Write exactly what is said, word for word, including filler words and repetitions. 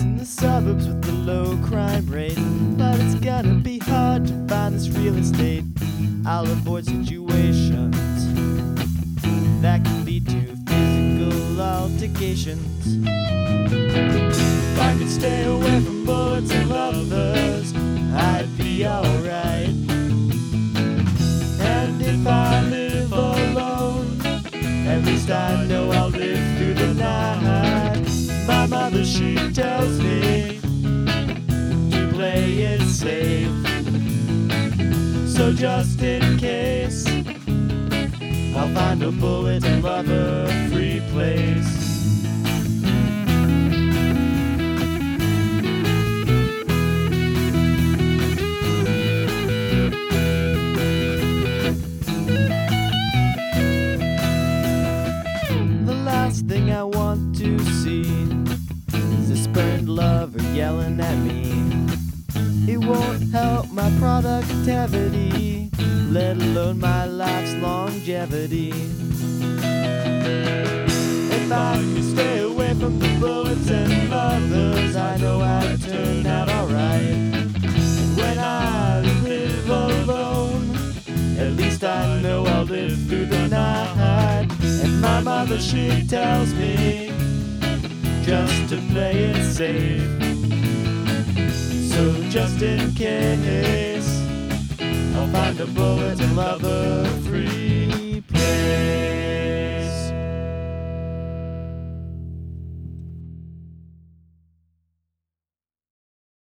in the suburbs with the low crime rate, but it's gonna be hard to find this real estate. I'll avoid situations that can lead to physical altercations. If I could stay away from bullets and lovers, I'd be alright. And if I live alone, at least I know I'll live through the night. My mother, she tells me to play it safe. So just in case, I'll find a bullet and lover-free place. Last thing I want to see is a spurned lover yelling at me. It won't help my productivity, let alone my life's longevity. If I could stay away from the bullets and lovers, I know I'd turn out alright. And when I live alone, at least I know I'll live through the night. And my mother, she tells me just to play it safe. So just in case, I'll find a bullet and lover free.